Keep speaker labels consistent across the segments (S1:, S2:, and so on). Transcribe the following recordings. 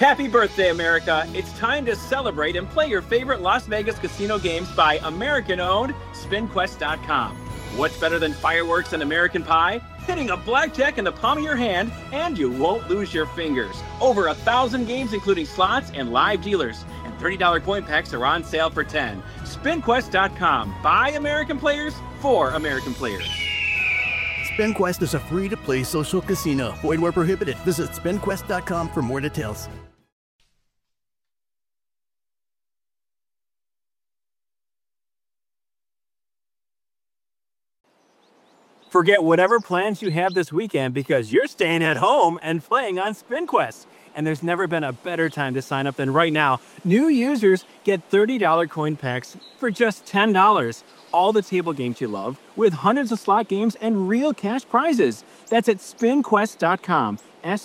S1: Happy birthday, America! It's time to celebrate and play your favorite Las Vegas casino games by American-owned SpinQuest.com. What's better than fireworks and American pie? Hitting a blackjack in the palm of your hand, and you won't lose your fingers. Over 1,000 games, including slots and live dealers. And $30 coin packs are on sale for $10. SpinQuest.com. By American players, for American players.
S2: SpinQuest is a free-to-play social casino. Void where prohibited. Visit SpinQuest.com for more details.
S3: Forget whatever plans you have this weekend because you're staying at home and playing on SpinQuest. And there's never been a better time to sign up than right now. New users get $30 coin packs for just $10. All the table games you love, with hundreds of slot games and real cash prizes. That's at SpinQuest.com.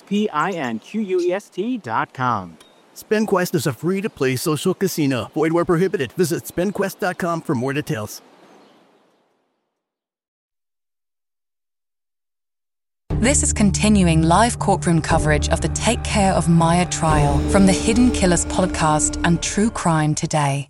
S3: SpinQuest.com.
S2: SpinQuest is a free-to-play social casino. Void where prohibited. Visit SpinQuest.com for more details.
S4: This is continuing live courtroom coverage of the Take Care of Maya trial from the Hidden Killers podcast and True Crime Today.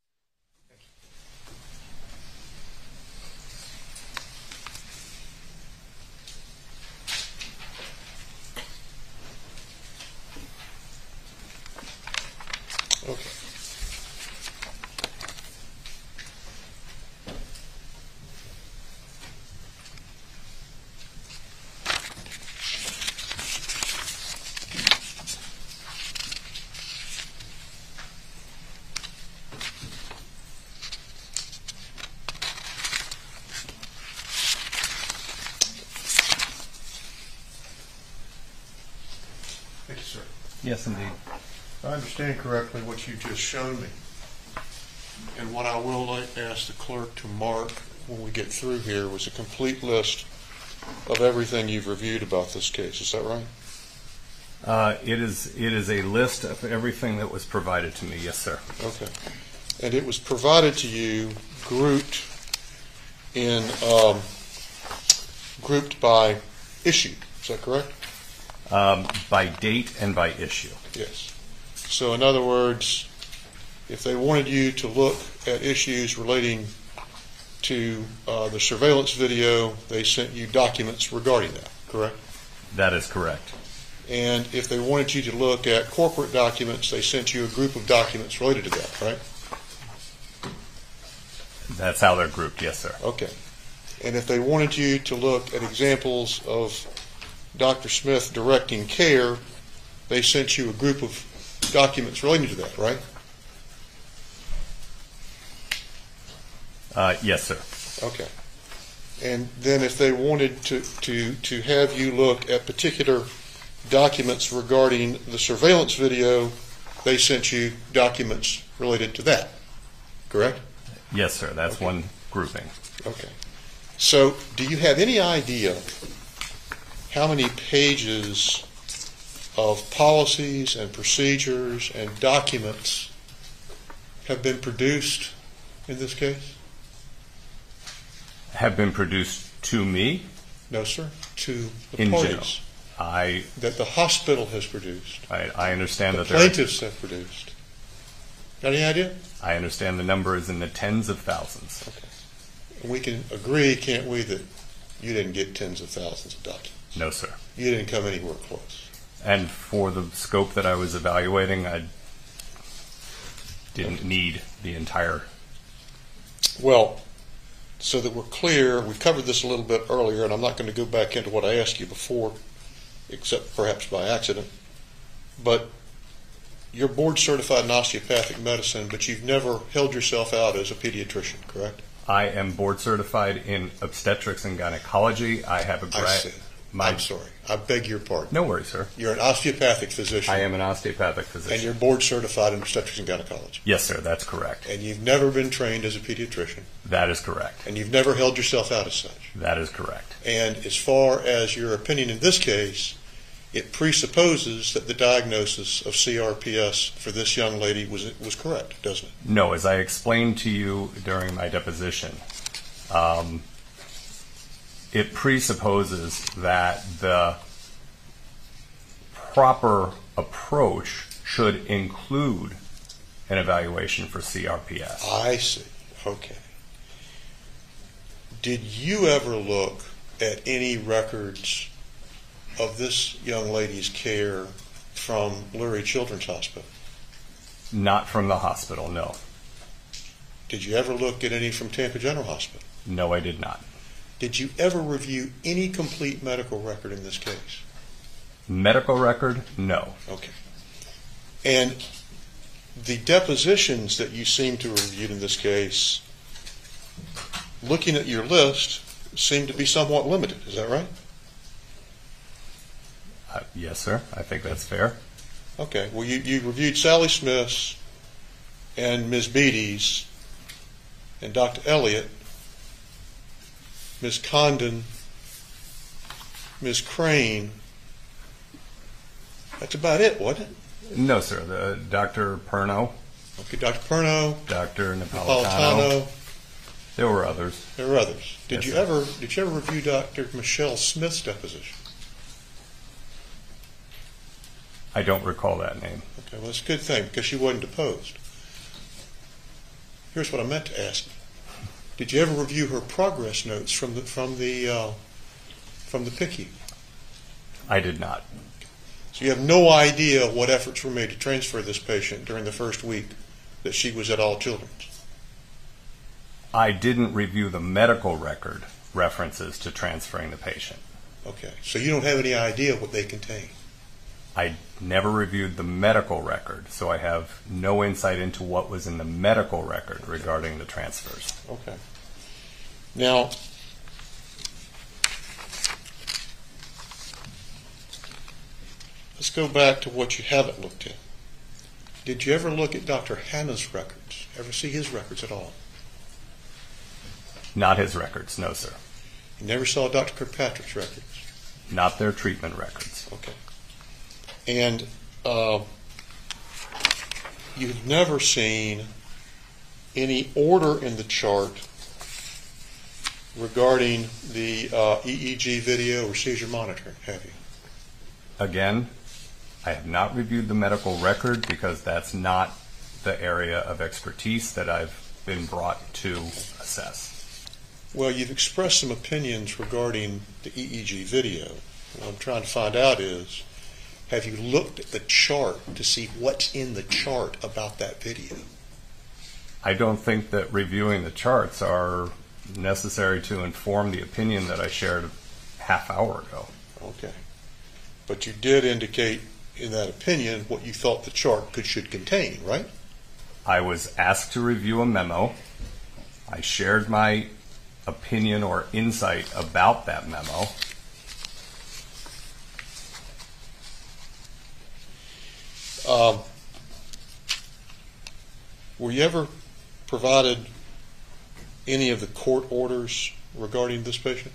S5: Okay. Thank you, sir.
S6: Yes, indeed.
S5: If I understand correctly what you just shown me, and what I will ask the clerk to mark when we get through here was a complete list of everything you've reviewed about this case. Is that right?
S6: It is a list of everything that was provided to me. Yes, sir.
S5: Okay. And it was provided to you grouped by issue. Is that correct?
S6: By date and by issue.
S5: Yes. So in other words, if they wanted you to look at issues relating to the surveillance video, they sent you documents regarding that, correct?
S6: That is correct.
S5: And if they wanted you to look at corporate documents, they sent you a group of documents related to that, right?
S6: That's how they're grouped, yes, sir.
S5: Okay. And if they wanted you to look at examples of Dr. Smith directing care, they sent you a group of documents relating to that, right?
S6: Yes, sir.
S5: Okay. And then if they wanted to have you look at particular documents regarding the surveillance video, they sent you documents related to that, correct?
S6: Yes, sir. That's
S5: okay.
S6: One grouping.
S5: Okay. So do you have any idea how many pages of policies and procedures and documents have been produced in this case?
S6: Have been produced to me?
S5: No, sir. To the
S6: in
S5: parties.
S6: General.
S5: That the hospital has produced.
S6: I understand that
S5: the plaintiffs have produced. Got any idea?
S6: I understand the number is in the tens of thousands.
S5: Okay. We can agree, can't we, that you didn't get tens of thousands of documents?
S6: No, sir.
S5: You didn't come anywhere close.
S6: And for the scope that I was evaluating, I didn't need the entire.
S5: Well, so that we're clear, we covered this a little bit earlier, and I'm not going to go back into what I asked you before, except perhaps by accident. But you're board certified in osteopathic medicine, but you've never held yourself out as a pediatrician, correct?
S6: I am board certified in obstetrics and gynecology. I have a
S5: I'm sorry. I beg your pardon.
S6: No worries, sir.
S5: You're an osteopathic physician.
S6: I am an osteopathic physician.
S5: And you're board certified in obstetrics and gynecology.
S6: Yes, sir. That's correct.
S5: And you've never been trained as a pediatrician.
S6: That is correct.
S5: And you've never held yourself out as such.
S6: That is correct.
S5: And as far as your opinion in this case, it presupposes that the diagnosis of CRPS for this young lady was correct, doesn't it?
S6: No, as I explained to you during my deposition, it presupposes that the proper approach should include an evaluation for CRPS.
S5: I see. Okay. Did you ever look at any records of this young lady's care from Lurie Children's Hospital?
S6: Not from the hospital, no.
S5: Did you ever look at any from Tampa General Hospital?
S6: No, I did not.
S5: Did you ever review any complete medical record in this case?
S6: Medical record? No.
S5: Okay. And the depositions that you seem to have reviewed in this case, looking at your list, seem to be somewhat limited. Is that right?
S6: Yes, sir. I think that's fair.
S5: Okay. Well, you reviewed Sally Smith's and Ms. Beatty's and Dr. Elliott, Ms. Condon, Ms. Crane. That's about it, wasn't it?
S6: No, sir. Dr. Perno.
S5: Okay, Dr. Perno.
S6: Dr. Napolitano. There were others.
S5: There were others. Did
S6: Yes,
S5: you
S6: sir.
S5: ever review Dr. Michelle Smith's deposition?
S6: I don't recall that name.
S5: Okay, well, that's a good thing because she wasn't deposed. Here's what I meant to ask you. Did you ever review her progress notes from the PICU?
S6: I did not.
S5: So you have no idea what efforts were made to transfer this patient during the first week that she was at All Children's?
S6: I didn't review the medical record references to transferring the patient.
S5: Okay, so you don't have any idea what they contain?
S6: I never reviewed the medical record, so I have no insight into what was in the medical record regarding the transfers.
S5: Okay. Now, let's go back to what you haven't looked at. Did you ever look at Dr. Hanna's records? Ever see his records at all?
S6: Not his records, no, sir.
S5: You never saw Dr. Kirkpatrick's records?
S6: Not their treatment records.
S5: Okay. And you've never seen any order in the chart regarding the EEG video or seizure monitoring, have you?
S6: Again, I have not reviewed the medical record because that's not the area of expertise that I've been brought to assess.
S5: Well, you've expressed some opinions regarding the EEG video. What I'm trying to find out is, have you looked at the chart to see what's in the chart about that video?
S6: I don't think that reviewing the charts are necessary to inform the opinion that I shared a half hour ago.
S5: Okay. But you did indicate in that opinion what you thought the chart should contain, right?
S6: I was asked to review a memo. I shared my opinion or insight about that memo.
S5: Were you ever provided any of the court orders regarding this patient?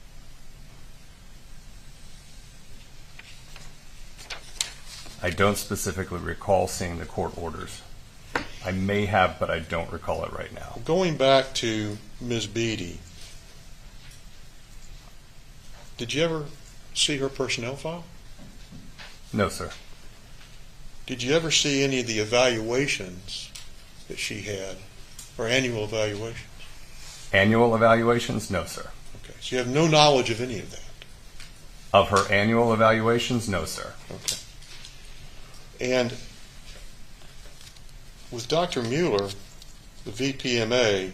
S6: I don't specifically recall seeing the court orders. I may have, but I don't recall it right now.
S5: Going back to Ms. Beatty, did you ever see her personnel file?
S6: No, sir.
S5: Did you ever see any of the evaluations that she had, her annual evaluations?
S6: Annual evaluations? No, sir.
S5: Okay, so you have no knowledge of any of that?
S6: Of her annual evaluations? No, sir.
S5: Okay. And with Dr. Mueller, the VPMA,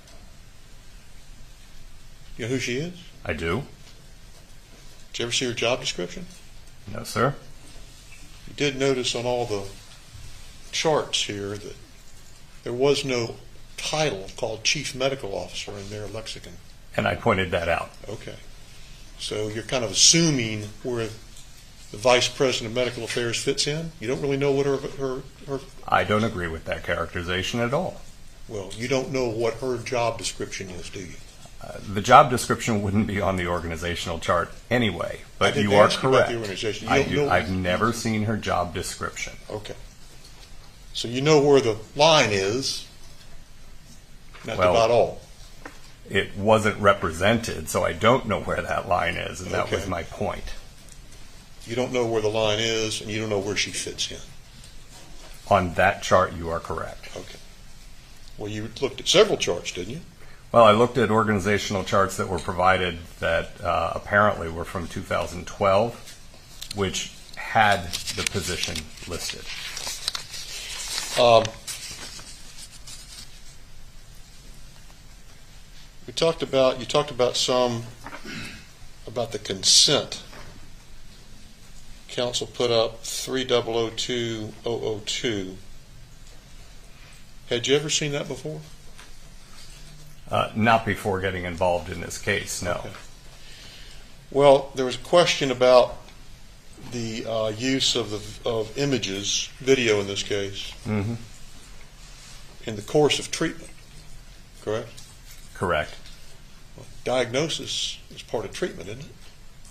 S5: you know who she is?
S6: I do.
S5: Did you ever see her job description?
S6: No, sir.
S5: You did notice on all the charts here that there was no title called Chief Medical Officer in their lexicon.
S6: And I pointed that out.
S5: Okay. So you're kind of assuming where the Vice President of Medical Affairs fits in? You don't really know what her
S6: I don't agree with that characterization at all.
S5: Well, you don't know what her job description is, do you?
S6: The job description wouldn't be on the organizational chart anyway, but you are correct. I've never seen her job description.
S5: Okay. So you know where the line is, that's about all.
S6: It wasn't represented, so I don't know where that line is, and that was my point.
S5: You don't know where the line is, and you don't know where she fits in.
S6: On that chart, you are correct.
S5: Okay. Well, you looked at several charts, didn't you?
S6: Well, I looked at organizational charts that were provided that apparently were from 2012, which had the position listed.
S5: You talked about the consent. Council put up 3002-002. Had you ever seen that before?
S6: Not before getting involved in this case, no.
S5: Okay. Well, there was a question about the use of images, video in this case,
S6: Mm-hmm.
S5: in the course of treatment, correct?
S6: Correct.
S5: Well, diagnosis is part of treatment, isn't it?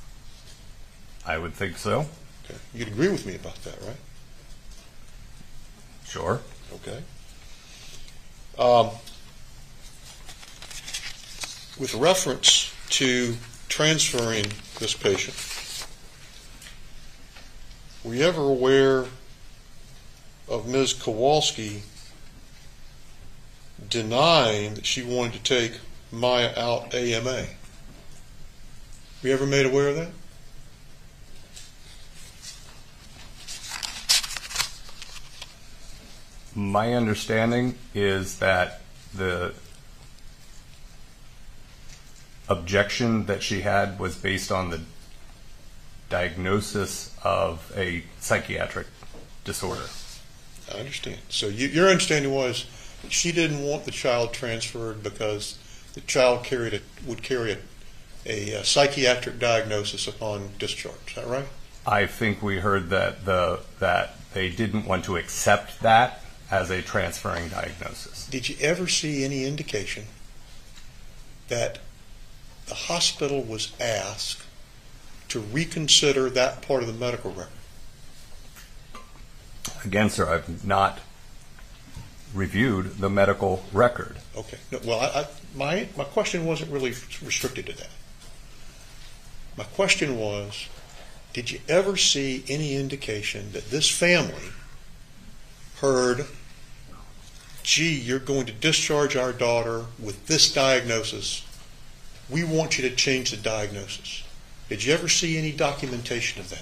S6: I would think so.
S5: Okay. You'd agree with me about that, right?
S6: Sure.
S5: Okay. With reference to transferring this patient, were you ever aware of Ms. Kowalski denying that she wanted to take Maya out AMA? Were you ever made aware of that?
S6: My understanding is that the objection that she had was based on the diagnosis of a psychiatric disorder.
S5: I understand. So your understanding was that she didn't want the child transferred because the child would carry a psychiatric diagnosis upon discharge. Is that right?
S6: I think we heard that that they didn't want to accept that as a transferring diagnosis.
S5: Did you ever see any indication that the hospital was asked to reconsider that part of the medical record?
S6: Again, sir, I've not reviewed the medical record.
S5: Okay. No, well, my question wasn't really restricted to that. My question was, did you ever see any indication that this family heard, gee, you're going to discharge our daughter with this diagnosis. We want you to change the diagnosis. Did you ever see any documentation of that?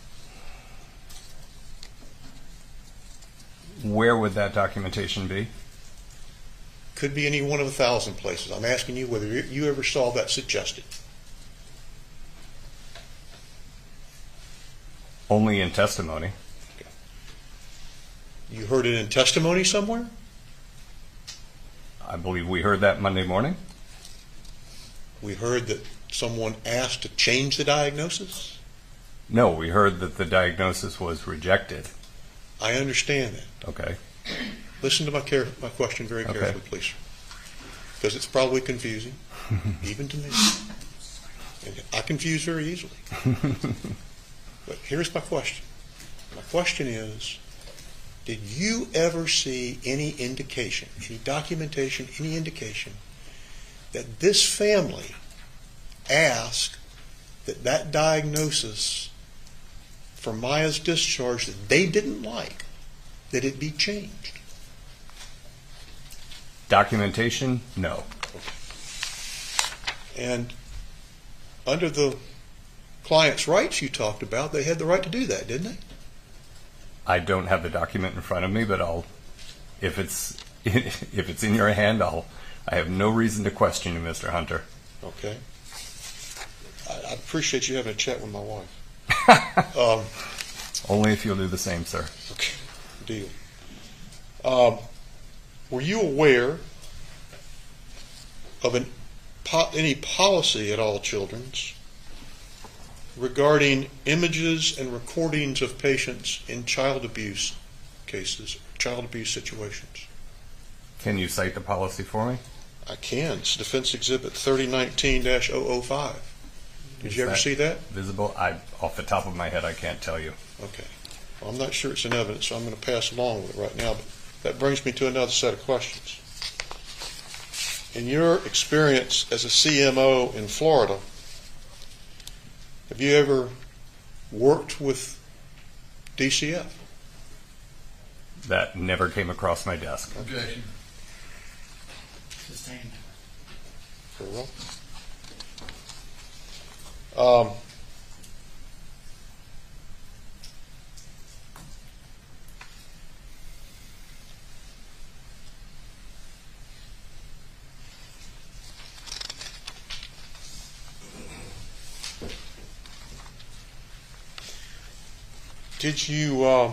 S6: Where would that documentation be?
S5: Could be any one of 1,000 places. I'm asking you whether you ever saw that suggested.
S6: Only in testimony.
S5: Okay. You heard it in testimony somewhere?
S6: I believe we heard that Monday morning.
S5: We heard that someone asked to change the diagnosis?
S6: No, we heard that the diagnosis was rejected.
S5: I understand that.
S6: Okay.
S5: Listen to my question very carefully, please. Because it's probably confusing, even to me. And I confuse very easily. But here's my question. My question is, did you ever see any indication, any documentation, any indication that this family asked that diagnosis for Maya's discharge that they didn't like, that it be changed?
S6: Documentation? No.
S5: Okay. And under the client's rights you talked about, they had the right to do that, didn't they?
S6: I don't have the document in front of me, but if it's in your hand, I have no reason to question you, Mr. Hunter.
S5: Okay. I appreciate you having a chat with my wife.
S6: Only if you'll do the same, sir.
S5: Okay. Deal. Were you aware of any policy at All Children's regarding images and recordings of patients in child abuse cases, child abuse situations?
S6: Can you cite the policy for me?
S5: I can. It's Defense Exhibit 3019-005. Did you ever see that?
S6: Visible? Off the top of my head, I can't tell you.
S5: Okay. Well, I'm not sure it's in evidence, so I'm going to pass along with it right now. But that brings me to another set of questions. In your experience as a CMO in Florida, have you ever worked with DCF?
S6: That never came across my desk.
S7: Objection. Sustained.
S5: Very well. Did you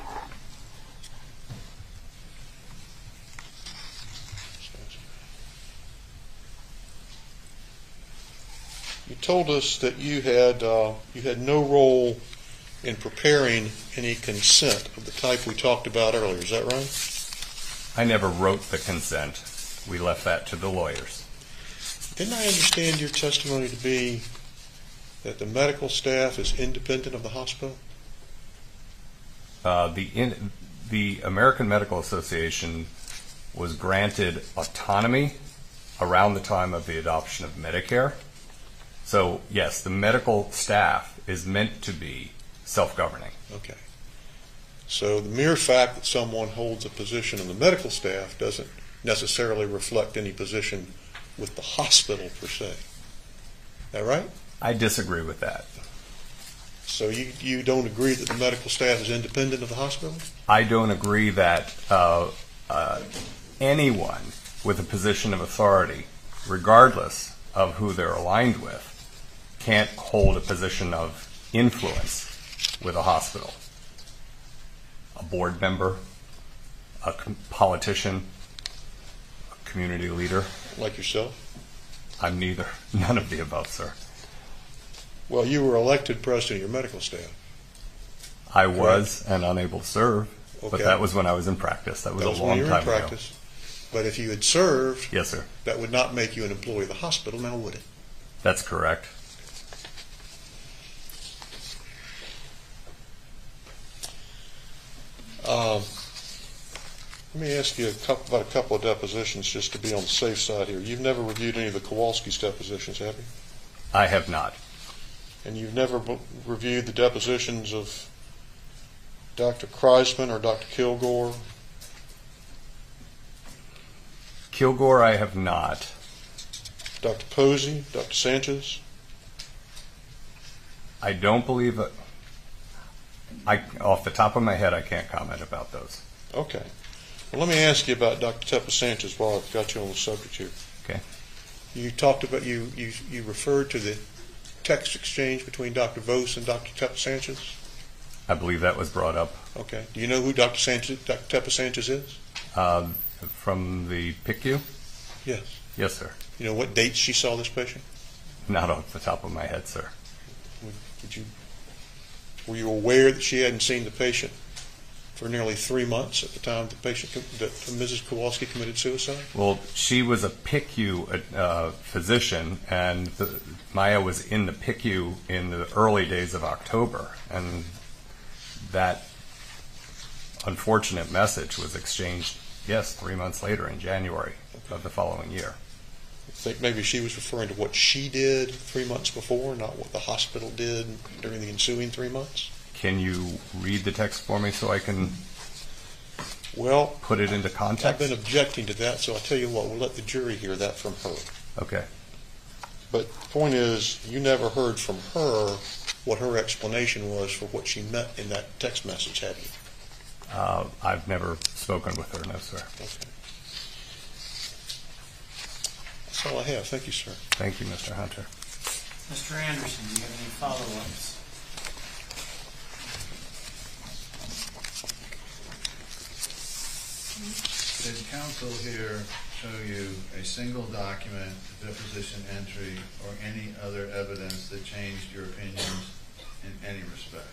S5: you told us that you had no role in preparing any consent of the type we talked about earlier. Is that right?
S6: I never wrote the consent. We left that to the lawyers.
S5: Didn't I understand your testimony to be that the medical staff is independent of the hospital?
S6: The American Medical Association was granted autonomy around the time of the adoption of Medicare. So, yes, the medical staff is meant to be self-governing.
S5: Okay. So the mere fact that someone holds a position in the medical staff doesn't necessarily reflect any position with the hospital per se. Is that right?
S6: I disagree with that.
S5: So you don't agree that the medical staff is independent of the hospital?
S6: I don't agree that anyone with a position of authority, regardless of who they're aligned with, can't hold a position of influence with a hospital. A board member, a politician, a community leader.
S5: Like yourself?
S6: I'm neither. None of the above, sir.
S5: Well, you were elected president of your medical staff.
S6: I was and unable to serve,
S5: Okay.
S6: but that was when I was in practice. That was
S5: That was
S6: a
S5: when
S6: long
S5: you were
S6: time
S5: in
S6: ago.
S5: practice. But if you had served,
S6: Yes, sir.
S5: that would not make you an employee of the hospital, now would it?
S6: That's correct.
S5: Let me ask you about a couple of depositions just to be on the safe side here. You've never reviewed any of the Kowalski's depositions, have you?
S6: I have not.
S5: And you've never reviewed the depositions of Dr. Kreisman or Dr. Kilgore?
S6: Kilgore, I have not.
S5: Dr. Posey, Dr. Sanchez?
S6: I don't believe it. Off the top of my head, I can't comment about those.
S5: Okay. Well, let me ask you about Dr. Teppa Sanchez while I've got you on the subject here.
S6: Okay.
S5: You talked about, you referred to the text exchange between Dr. Vos and Dr. Teppa Sanchez?
S6: I believe that was brought up.
S5: Okay. Do you know who Dr. Teppa Sanchez is?
S6: From the PICU?
S5: Yes.
S6: Yes, sir.
S5: You know what dates she saw this patient?
S6: Not off the top of my head, sir.
S5: Were you aware that she hadn't seen the patient for nearly 3 months at the time that Mrs. Kowalski committed suicide?
S6: Well, she was a PICU physician, and Maya was in the PICU in the early days of October, and that unfortunate message was exchanged, yes, 3 months later in January of the following year.
S5: I think maybe she was referring to what she did 3 months before, not what the hospital did during the ensuing 3 months?
S6: Can you read the text for me so I can
S5: Well,
S6: put it into
S5: I've
S6: context?
S5: been objecting to that, so I'll tell you what, we'll let the jury hear that from her.
S6: Okay.
S5: But the point is, you never heard from her what her explanation was for what she meant in that text message, have you?
S6: I've never spoken with her, no, sir.
S5: Okay. That's all I have. Thank you, sir.
S6: Thank you, Mr. Hunter.
S7: Mr. Anderson, do you have any follow-ups?
S8: Did counsel here show you a single document, deposition entry, or any other evidence that changed your opinions in any respect?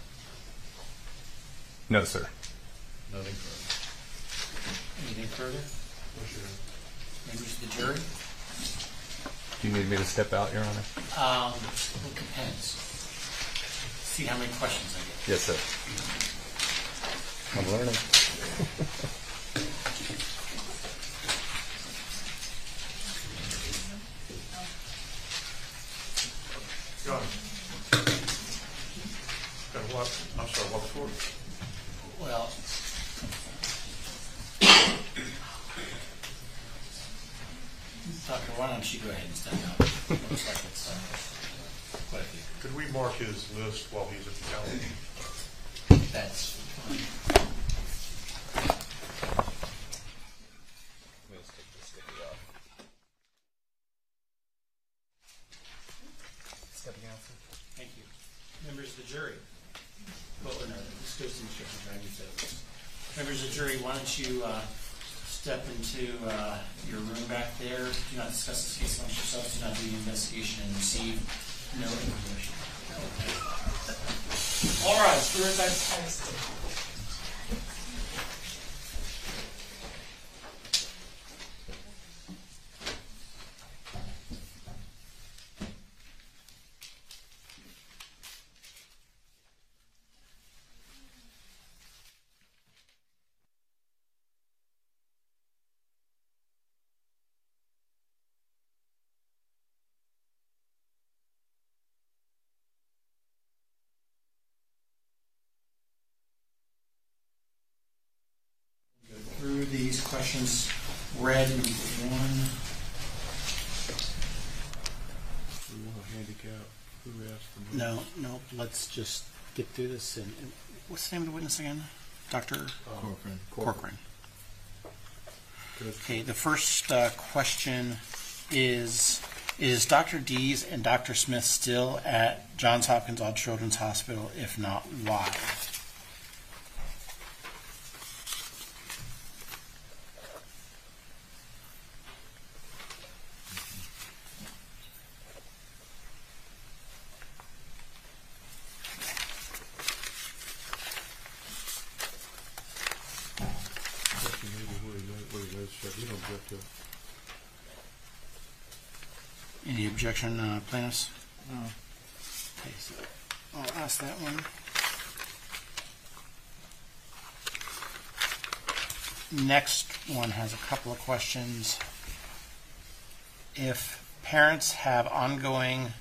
S6: No, sir.
S8: Nothing further.
S7: Anything further? Members of the jury?
S6: Do you need me to step out, Your Honor?
S7: Look at pens. See how many questions I get.
S6: Yes, sir. I'm learning.
S5: Got
S7: why don't you go ahead and step out? Looks like it's quite a few.
S5: Could we mark his list while he's at the calendar?
S7: That's fine. Thank you. Members of the jury. Well, no, this goes to instruction. Members of the jury, why don't you step into your room back there. Do not discuss this case amongst yourselves. Do not do the investigation and receive no information. All right, we're in back. Through these questions, red number 1.
S5: We want to handicap who asked the
S7: No, let's just get through this. And what's the name of the witness again? Dr. Corcoran. Okay, the first question is Dr. Dees and Dr. Smith still at Johns Hopkins All Children's Hospital? If not, why? Any objection, plaintiffs? No. Okay, so I'll ask that one. Next one has a couple of questions. If parents have ongoing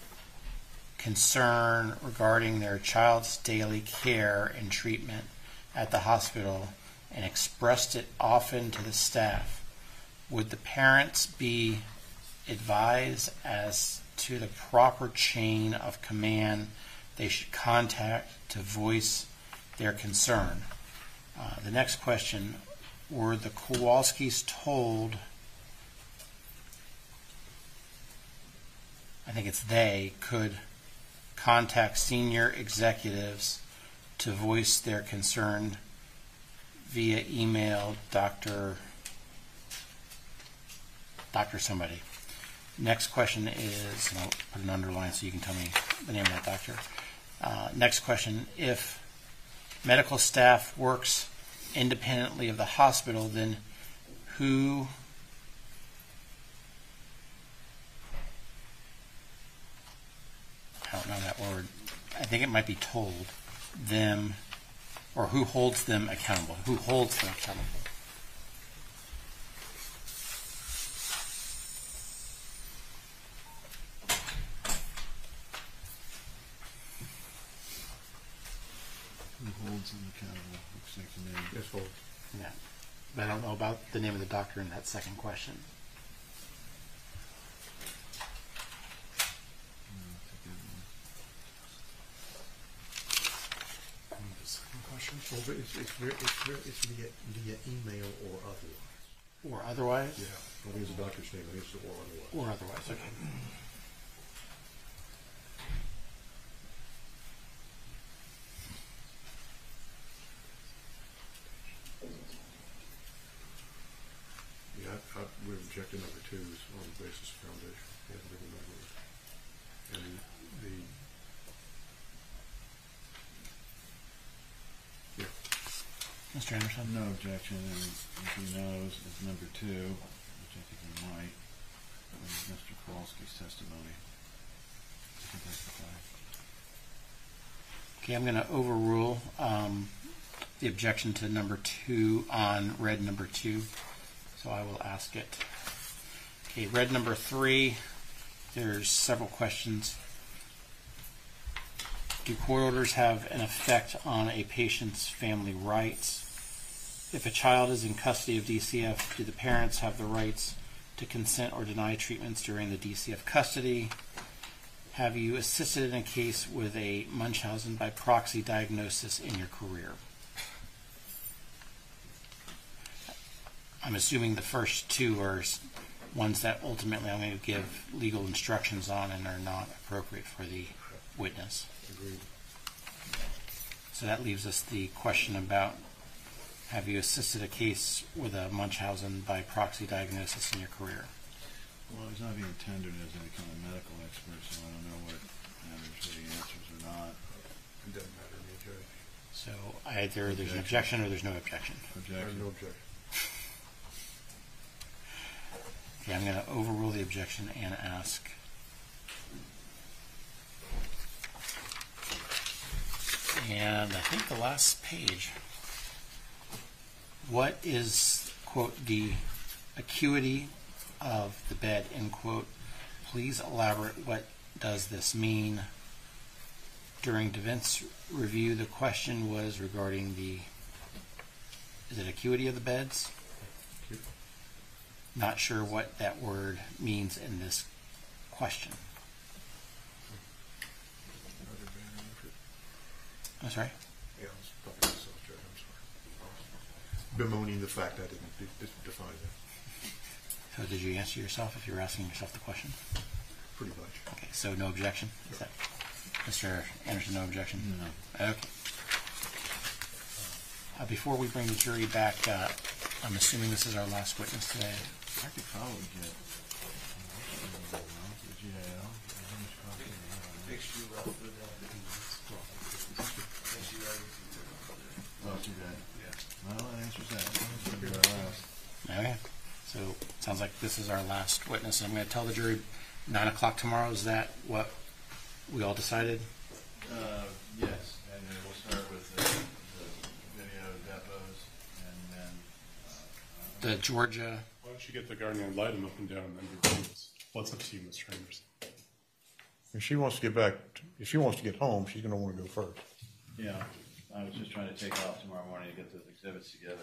S7: concern regarding their child's daily care and treatment at the hospital and expressed it often to the staff, would the parents be advised as to the proper chain of command they should contact to voice their concern? The next question, were the Kowalskis told, I think it's they, could contact senior executives to voice their concern via email, Dr. somebody. Next question is, and I'll put an underline so you can tell me the name of that doctor. Next question, if medical staff works independently of the hospital, then who I don't know that word. I think it might be told them, or who holds them accountable. Who holds them accountable?
S8: Who holds them accountable? Looks like the name.
S5: Yes, hold.
S7: Yeah. But I don't know about the name of the doctor in that second question.
S5: Well, but it's via email or otherwise.
S7: Or otherwise?
S5: Yeah. I don't think it's the doctor's name. I think it's or otherwise.
S7: Or otherwise, okay.
S5: Yeah, we're rejecting number 2 on the basis of foundation. It hasn't been remembered. And the
S7: Mr. Anderson?
S8: No objection, and if he knows, it's number 2, which I think he might, with Mr. Kowalski's testimony. He can testify.
S7: Okay, I'm going to overrule the objection to number 2 on red number 2, so I will ask it. Okay, red number 3, there's several questions. Do court orders have an effect on a patient's family rights? If a child is in custody of DCF, do the parents have the rights to consent or deny treatments during the DCF custody? Have you assisted in a case with a Munchausen by proxy diagnosis in your career? I'm assuming the first two are ones that ultimately I'm going to give legal instructions on and are not appropriate for the witness.
S5: Agreed.
S7: So that leaves us the question about, have you assisted a case with a Munchausen by proxy diagnosis in your career?
S8: Well, he's not being tendered as any kind of medical expert, so I don't know what matters whether he answers or not.
S5: It doesn't matter to me, Judge.
S7: So either there's an objection or there's no objection.
S8: Objection.
S5: No objection.
S7: Okay, I'm going to overrule the objection and ask. And I think the last page. What is, quote, the acuity of the bed, end quote? Please elaborate, what does this mean? During defense review, the question was regarding the, is it acuity of the beds? Not sure what that word means in this question. I'm sorry?
S5: Yeah, I was talking to myself, Judge. I'm sorry. Bemoaning the fact I didn't define that.
S7: So did you answer yourself if you were asking yourself the question?
S5: Pretty much.
S7: Okay, so no objection? Is that, Mr. Anderson, no objection?
S8: No.
S7: Okay. Before we bring the jury back, I'm assuming this is our last witness today.
S8: I could probably get the GAL. Oh, too bad. Well, that answers that. That's gonna be our last.
S7: Okay. So sounds like this is our last witness. I'm going to tell the jury 9 o'clock tomorrow. Is that what we all decided?
S8: Yes, and then we'll start with the video depots, and then
S7: The Georgia.
S9: Why don't you get the guardian and light them up and down and then do videos? Well, it's up to you, Mr. Anderson.
S5: If she wants to get back, if she wants to get home, she's going to want to go first.
S8: yeah, I was just trying to take off tomorrow morning to get those exhibits together.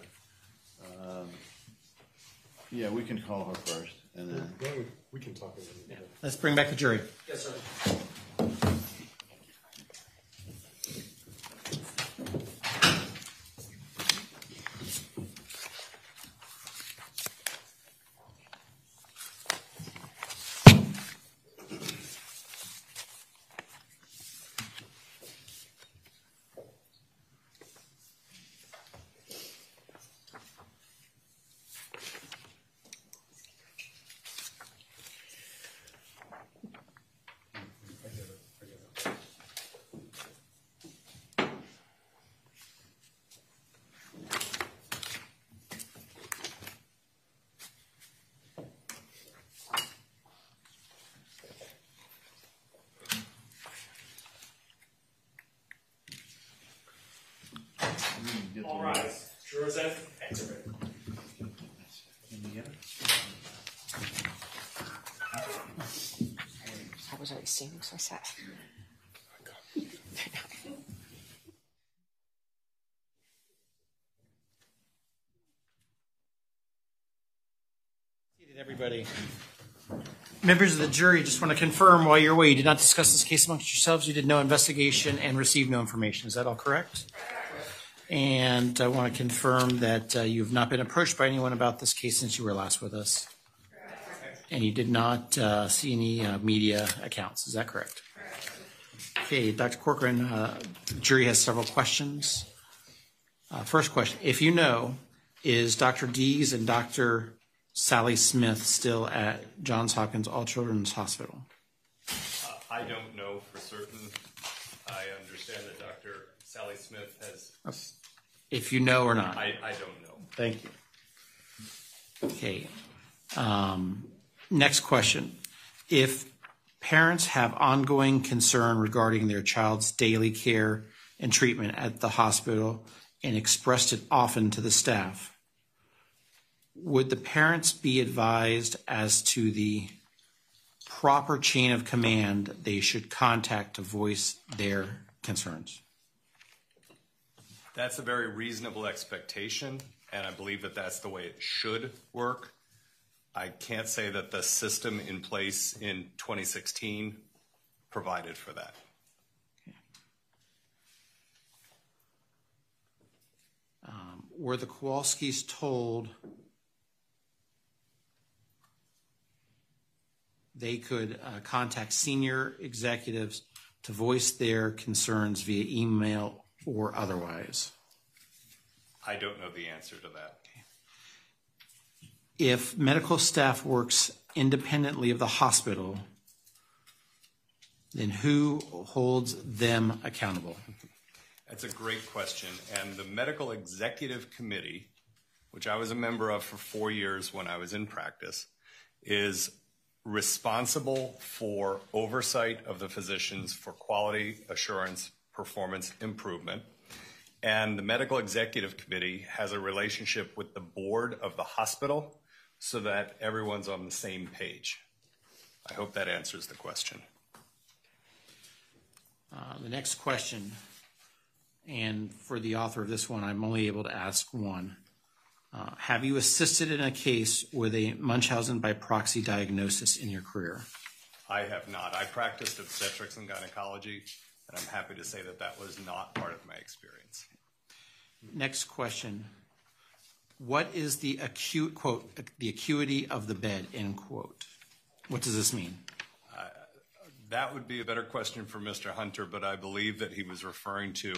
S8: Yeah, we can call her first, and then
S9: We can talk about it.
S7: Let's bring back the jury.
S3: Yes, sir. All rise. Jurors at exhibit.
S10: I was already seeing, so I sat.
S7: Everybody. Members of the jury, just want to confirm while you're away, you did not discuss this case amongst yourselves. You did no investigation and received no information. Is that all correct? And I want to confirm that you have not been approached by anyone about this case since you were last with us. And you did not see any media accounts. Is that correct? Okay, Dr. Corcoran, the jury has several questions. First question, if you know, is Dr. Dees and Dr. Sally Smith still at Johns Hopkins All Children's Hospital?
S6: I don't know for certain. I understand that Dr. Sally Smith has...
S7: If you know or not.
S6: I don't know.
S7: Thank you. Okay. Next question. If parents have ongoing concern regarding their child's daily care and treatment at the hospital and expressed it often to the staff, would the parents be advised as to the proper chain of command they should contact to voice their concerns?
S6: That's a very reasonable expectation, and I believe that that's the way it should work. I can't say that the system in place in 2016 provided for that.
S7: Were the Kowalskis told they could contact senior executives to voice their concerns via email or otherwise?
S6: I don't know the answer to that.
S7: If medical staff works independently of the hospital, then who holds them accountable?
S6: That's a great question. And the Medical Executive Committee, which I was a member of for 4 years when I was in practice, is responsible for oversight of the physicians for quality assurance, performance improvement. And the Medical Executive Committee has a relationship with the board of the hospital so that everyone's on the same page. I hope that answers the question.
S7: The next question, and for the author of this one, I'm only able to ask one. Have you assisted in a case with a Munchausen by proxy diagnosis in your career?
S6: I have not. I practiced obstetrics and gynecology, and I'm happy to say that that was not part of my experience.
S7: Next question. What is the acute, quote, the acuity of the bed, end quote? What does this mean?
S6: That would be a better question for Mr. Hunter, but I believe that he was referring to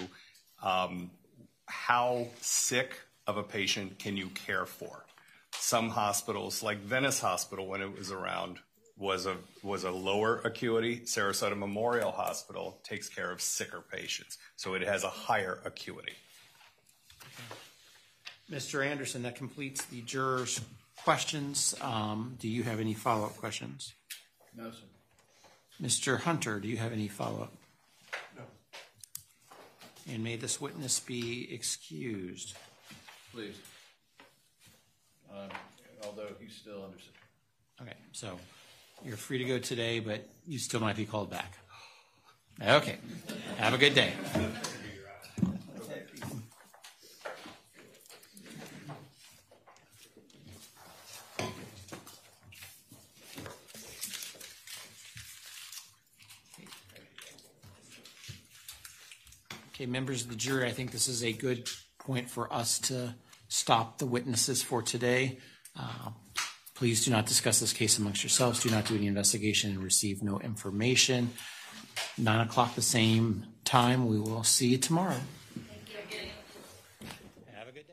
S6: how sick of a patient can you care for. Some hospitals, like Venice Hospital when it was around, was a lower acuity. Sarasota Memorial Hospital takes care of sicker patients, so it has a higher acuity.
S7: Mr. Anderson, that completes the jurors' questions. Do you have any follow-up questions?
S8: No, sir.
S7: Mr. Hunter, do you have any follow-up?
S8: No.
S7: And may this witness be excused.
S8: Please. Although he's still under subpoena.
S7: Okay, so you're free to go today, but you still might be called back. Okay, have a good day. Okay, members of the jury, I think this is a good point for us to stop the witnesses for today. Please do not discuss this case amongst yourselves. Do not do any investigation and receive no information. 9 o'clock the same time. We will see you tomorrow. Thank you. Have a good day.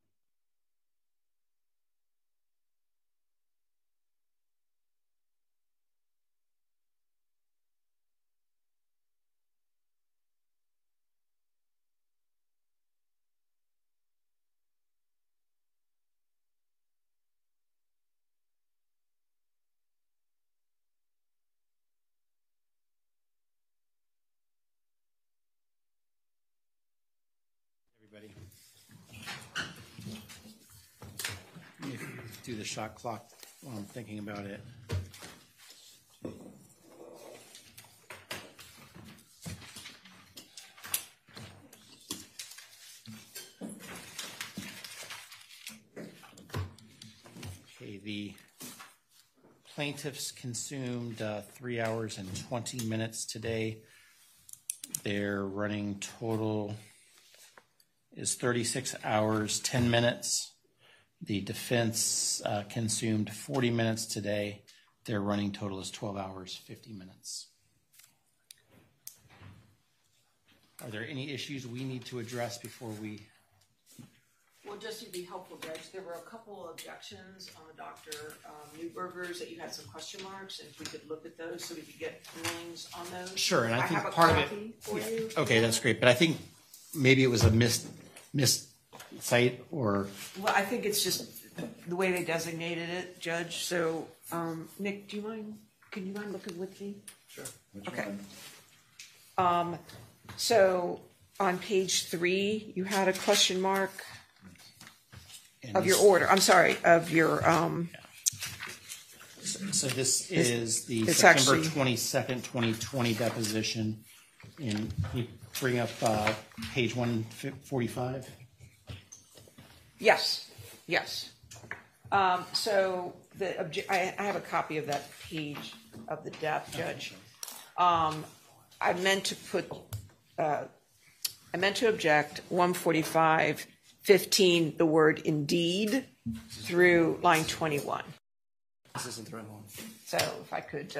S7: Everybody. Do the shot clock while I'm thinking about it. Okay, the plaintiffs consumed 3 hours and 20 minutes today. Their running total is 36 hours, 10 minutes. The defense consumed 40 minutes today. Their running total is 12 hours, 50 minutes. Are there any issues we need to address before we?
S10: Well, just to be helpful, Judge, there were a couple of objections on Dr. Newberger's that you had some question marks, and if we could look at those so we could get rulings on those.
S7: Sure, and I think
S10: have a
S7: part of
S10: copy
S7: it.
S10: for you.
S7: Okay, that's great, but I think maybe it was a missed site or.
S10: Well, I think it's just the way they designated it, Judge. So, Nick, do you mind? Can you mind looking with me?
S8: Sure.
S10: Okay. So on page 3, you had a question mark of your order. I'm sorry, of your.
S7: So this is the
S10: it's
S7: September
S10: actually,
S7: 22nd, 2020 deposition. And you bring up page 145.
S10: Yes, yes. So I have a copy of that page of the DEP, Judge. I meant to object 145-15, the word indeed, through line 21.
S11: This isn't the right one.
S10: So if I could.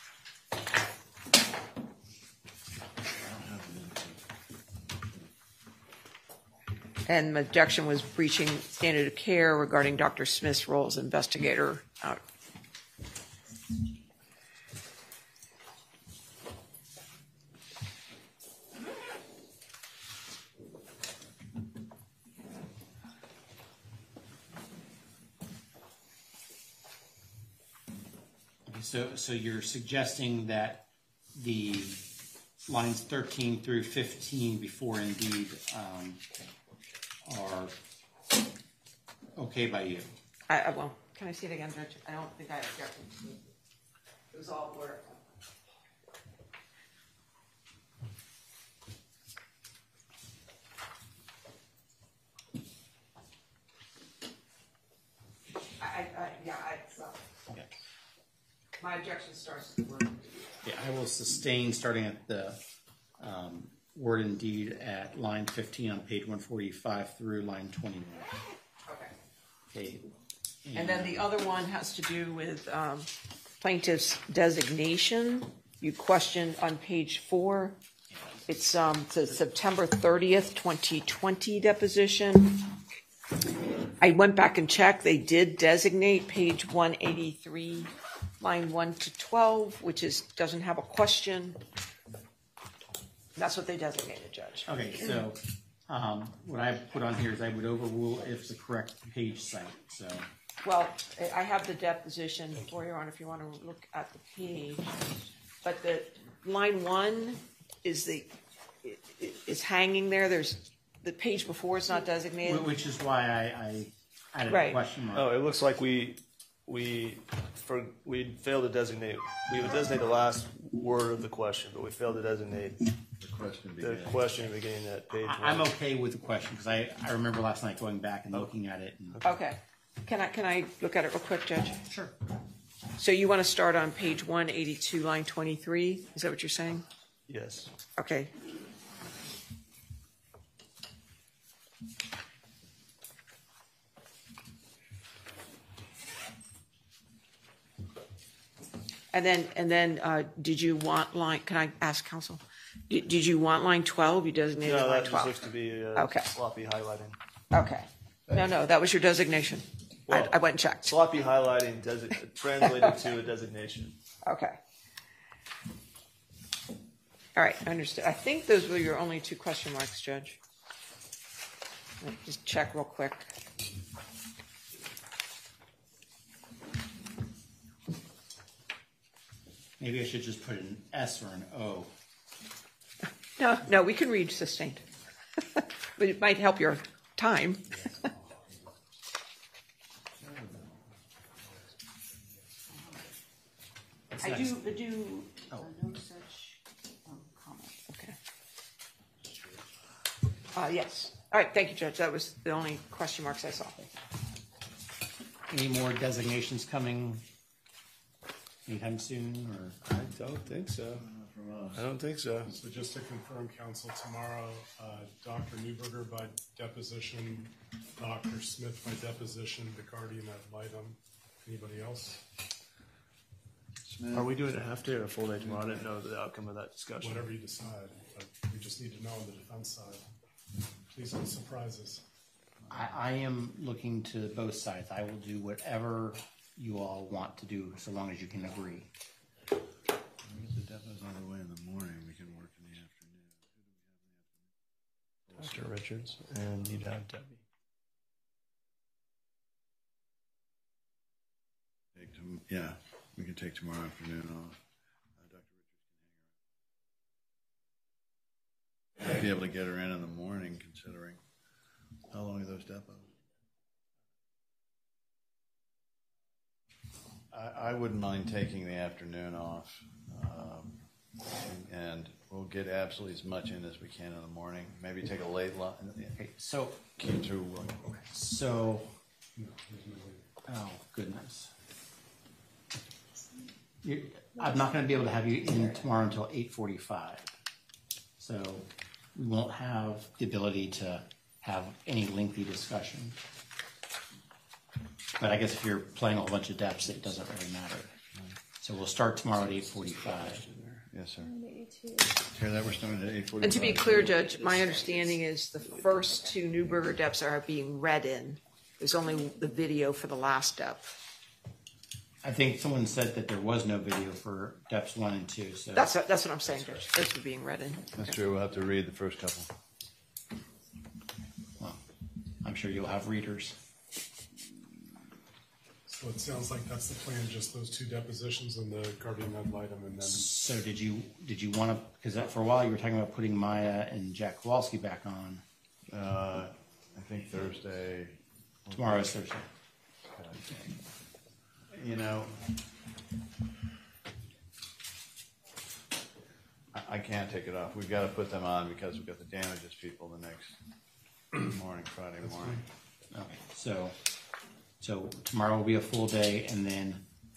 S10: And the objection was breaching standard of care regarding Dr. Smith's role as investigator.
S7: So you're suggesting that the lines 13 through 15 before indeed are okay by you?
S10: Well, can I see it again, Judge? I don't think I objected. It was all blurred.
S7: Okay.
S10: My objection starts with the word.
S7: Yeah, I will sustain starting at the word indeed at line 15 on page 145 through line 21. Okay.
S10: And then the other one has to do with plaintiff's designation. You questioned on page 4. It's the September 30th, 2020 deposition. I went back and checked. They did designate page 183, line 1 to 12, which doesn't have a question. That's what they designated, Judge.
S7: Okay, so what I put on here is I would overrule if the correct page site. So.
S10: Well, I have the deposition for you on if you want to look at the page. But the line 1 is hanging there. There's the page before it's not designated.
S7: Which is why I added a question mark.
S11: Oh, it looks like we failed to designate. We would designate the last word of the question, but we failed to designate the question beginning at page 1.
S7: I'm okay with the question because I remember last night going back and looking at it.
S10: Okay. Can I look at it real quick, Judge?
S7: Sure.
S10: So you want to start on page 182, line 23? Is that what you're saying?
S11: Yes.
S10: Okay. And then, did you want line? Can I ask counsel? Did you want line 12? You designated
S11: no,
S10: line 12.
S11: No, that just looks to be
S10: okay.
S11: Sloppy highlighting.
S10: Okay. No, that was your designation. Well, I went and checked.
S11: Sloppy highlighting translated to a designation.
S10: Okay. All right, I understood. I think those were your only 2 question marks, Judge. Let me just check real quick.
S7: Maybe I should just put an S or an O.
S10: No, we can read sustained. But it might help your time. I do no such comment. Okay. Yes. All right, thank you, Judge. That was the only question marks I saw.
S7: Any more designations coming anytime soon? Or
S11: I don't think so. I don't think so.
S9: So just to confirm, counsel, tomorrow, Dr. Newberger by deposition, Dr. Smith by deposition, the guardian ad litem. Anybody else?
S11: Smith. Are we doing a half day or a full day tomorrow? I didn't know the outcome of that discussion.
S9: Whatever you decide, but we just need to know on the defense side. Please don't surprise us.
S7: I am looking to both sides. I will do whatever you all want to do, so long as you can agree.
S8: If the depo's on the way in the morning, we can work in the afternoon.
S11: Mr. Richards, and you'd have Debbie.
S8: Yeah, we can take tomorrow afternoon off. Dr. Richards can hang around. I'd be able to get her in the morning, considering how long are those depots? I wouldn't mind taking the afternoon off, and we'll get absolutely as much in as we can in the morning. Maybe take a late lunch.
S7: Okay, so
S8: keep through.
S7: So Oh, goodness. I'm not going to be able to have you in tomorrow until 8:45. So we won't have the ability to have any lengthy discussion. But I guess if you're playing a whole bunch of depths, it doesn't really matter. So we'll start tomorrow at 8:45.
S8: Yes, sir. Hear that? We're starting at 8:45.
S10: And to be clear, Judge, my understanding is the first two Newberger depths are being read in. There's only the video for the last depth.
S7: I think someone said that there was no video for depths 1 and 2. So
S10: That's what I'm saying, Judge. Those are being read in.
S8: That's true. We'll have to read the first couple.
S7: Well, I'm sure you'll have readers.
S9: So it sounds like that's the plan, just those two depositions and the guardian ad litem, and then.
S7: So did you want to, because for a while you were talking about putting Maya and Jack Kowalski back on.
S8: I think Thursday.
S7: Tomorrow is Thursday.
S8: You know, I can't take it off. We've got to put them on because we've got the damages people the next morning, Friday morning.
S7: Okay, so tomorrow will be a full day, and then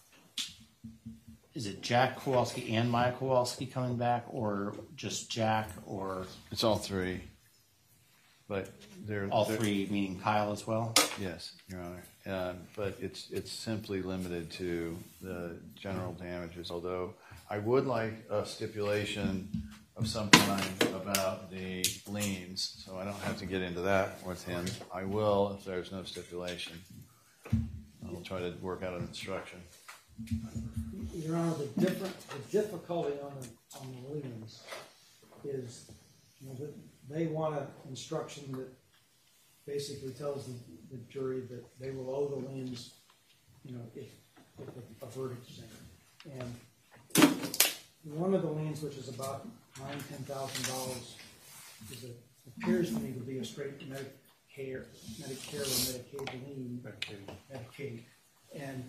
S7: is it Jack Kowalski and Maya Kowalski coming back, or just Jack, or
S8: It's all three. But they're
S7: all three, meaning Kyle as well?
S8: Yes, Your Honor. But it's simply limited to the general damages, although I would like a stipulation of some kind about the liens, so I don't have to get into that with him. I will if there's no stipulation. I'll try to work out an instruction.
S12: Your Honor, the difficulty on the liens is, that they want an instruction that basically tells the jury that they will owe the liens, if a verdict is entered. And one of the liens, which is about $10,000, appears to me to be a straight Medicare or Medicaid lien. Medicaid. And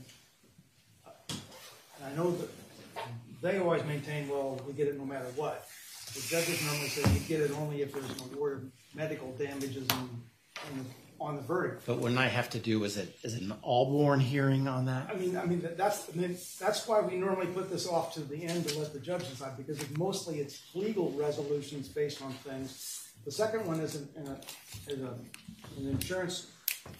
S12: I know that they always maintain, well, we get it no matter what. The judges normally say you get it only if there's an award of medical damages on the verdict.
S7: But wouldn't I have to do is an all-born hearing on that?
S12: That's why we normally put this off to the end to let the judge decide, because mostly it's legal resolutions based on things. The second one is an insurance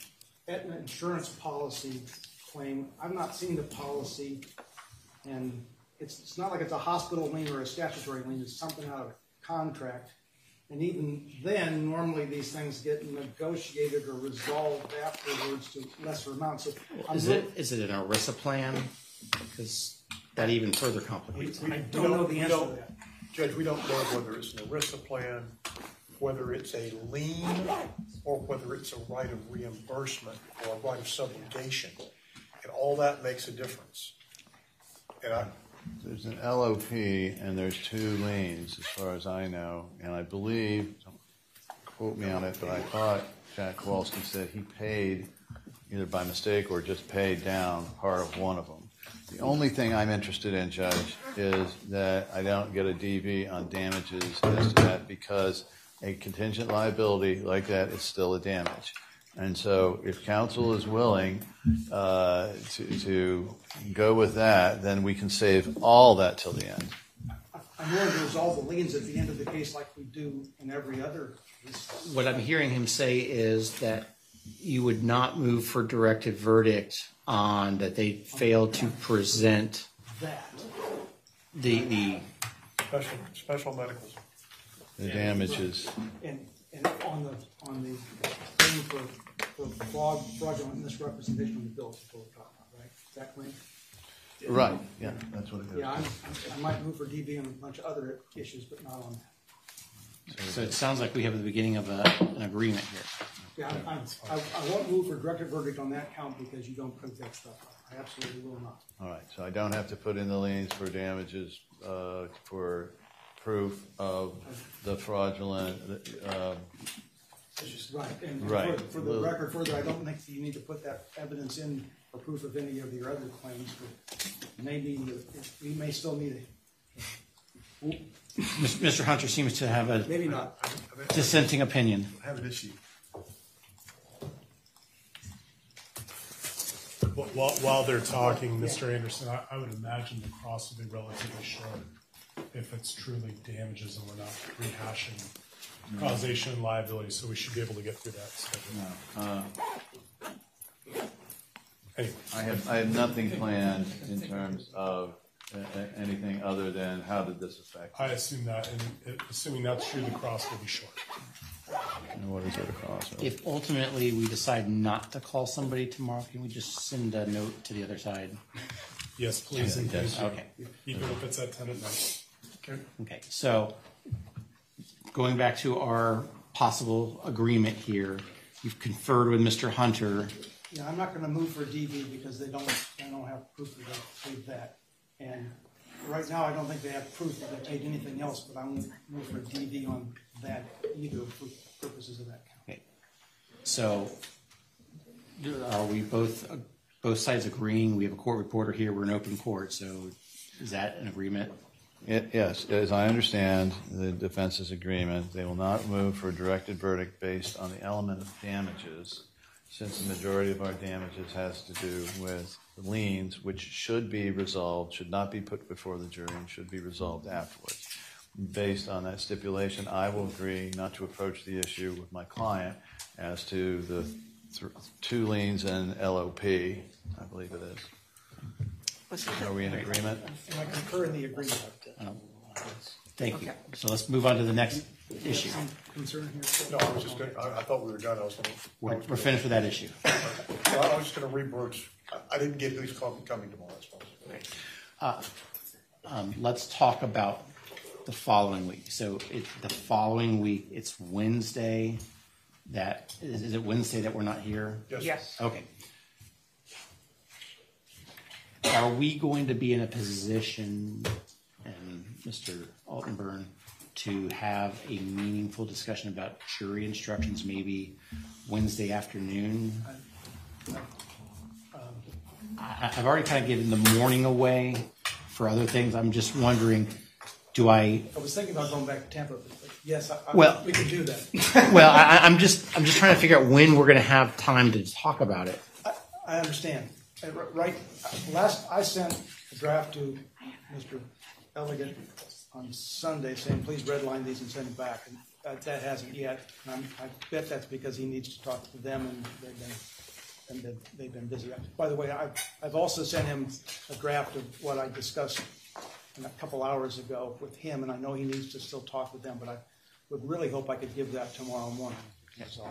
S12: policy claim. I've not seen the policy, and it's not like it's a hospital lien or a statutory lien. It's something out of a contract. And even then, normally these things get negotiated or resolved afterwards to lesser amounts. So
S7: is it an ERISA plan? Because that even further complicates it.
S12: I don't know the answer to that.
S13: Judge, we don't know whether it's an ERISA plan, whether it's a lien, or whether it's a right of reimbursement or a right of subrogation. And all that makes a difference. And
S8: there's an LOP and there's two liens as far as I know, and I believe, don't quote me on it, but I thought Jack Kowalski said he paid either by mistake or just paid down part of one of them. The only thing I'm interested in, Judge, is that I don't get a DV on damages as to that, because a contingent liability like that is still a damage. And so if counsel is willing to go with that, then we can save all that till the end.
S12: I'm willing to resolve the liens at the end of the case like we do in every other case.
S7: What I'm hearing him say is that you would not move for directed verdict on that they failed to present the
S13: special medicals.
S8: The damages.
S12: And on the thing for fraudulent misrepresentation of the bills, is what we're talking about, right? Is that claim?
S8: Right. Yeah, that's what it is.
S12: Yeah, I might move for DV on a bunch of other issues, but not on that.
S7: So it sounds like we have the beginning of an agreement here.
S12: Yeah, I won't move for directed verdict on that count because you don't print that stuff up. I absolutely will not.
S8: All right, so I don't have to put in the liens for damages for proof of the fraudulent.
S12: Right, and
S8: right.
S12: For the record further, I don't think you need to put that evidence in for proof of any of your other claims, but we may still need it.
S7: Mr. Hunter seems to have a
S12: maybe not
S7: dissenting opinion.
S13: I have an issue.
S9: While they're talking, Mr. Anderson, I would imagine the cross will be relatively short if it's truly damages and we're not rehashing causation and liability, so we should be able to get through that schedule. Anyway.
S8: I have nothing planned in terms of anything other than how did this affect?
S9: I assume that, and assuming that's true, the cross will be short.
S8: And what is it across?
S7: If ultimately we decide not to call somebody tomorrow, can we just send a note to the other side?
S9: Yes, please. And thank you.
S7: Okay.
S9: Even if it's at 10 at night.
S7: Okay. So going back to our possible agreement here, you've conferred with Mr. Hunter.
S12: Yeah, I'm not going to move for DV because they don't have proof that they paid that. And right now, I don't think they have proof that they paid anything else, but I won't move for DV on that either for purposes of that count.
S7: Okay. So are we both sides agreeing? We have a court reporter here. We're in open court. So is that an agreement?
S8: Yes. As I understand the defense's agreement, they will not move for a directed verdict based on the element of damages, since the majority of our damages has to do with the liens, which should be resolved, should not be put before the jury, and should be resolved afterwards. Based on that stipulation, I will agree not to approach the issue with my client as to the two liens and LOP, I believe it is. Are we in agreement?
S12: And I concur in the agreement.
S7: Thank you. So let's move on to the next issue.
S12: Concern here?
S13: No, I was just going. I thought we were done.
S7: We're finished with that issue.
S13: So I was just going to rebroach. I didn't get who's coming tomorrow. I suppose.
S7: Let's talk about the following week. So the following week, it's Wednesday. Is it Wednesday that we're not here?
S10: Yes.
S7: Okay. Are we going to be in a position, and Mr. Altenburn, to have a meaningful discussion about jury instructions maybe Wednesday afternoon? I've already kind of given the morning away for other things. I'm just wondering, I
S12: was thinking about going back to Tampa, but yes, we can do that.
S7: Well, I'm just trying to figure out when we're going to have time to talk about it.
S12: I understand. I sent a draft to Mr. Elegant on Sunday saying, please redline these and send it back. And that hasn't yet. And I bet that's because he needs to talk to them, and they've been busy. By the way, I've also sent him a draft of what I discussed a couple hours ago with him, and I know he needs to still talk with them, but I would really hope I could give that tomorrow morning. So,